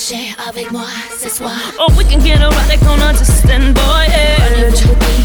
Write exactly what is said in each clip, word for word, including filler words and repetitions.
coucher avec moi ce soir. Oh, we can get erotic on a distant voyage.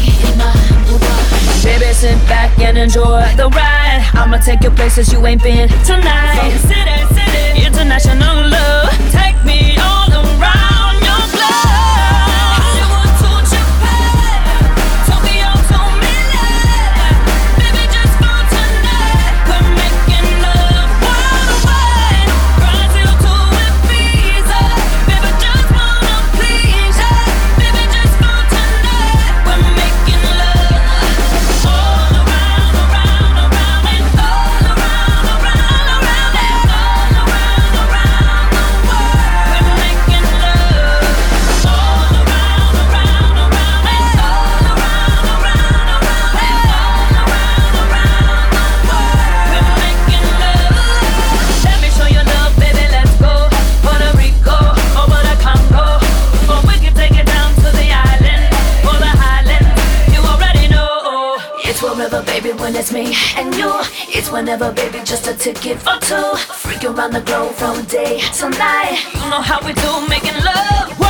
Baby, sit back and enjoy the ride. I'ma take you places you ain't been tonight. So city, city, international love. Take me all around your globe. Hollywood to Japan, Tokyo to Milan. Baby, just for tonight, we're making love worldwide. Brazil to Ibiza, baby, just wanna please ya. Baby, just for tonight, we're making love all around, around, around, and all around, around, around, and all around, around the world. We're making love all around, around, around, and all around, around, around, and all around, around the world. We're making love. Let me show you love, baby. Let's go Puerto Rico over the Congo, or we can take it down to the island or the highlands. You already know. It's wherever, baby, when it's me and you. It's whenever, baby, just a ticket for two. Freak around the globe from day to night. You know how we do, making love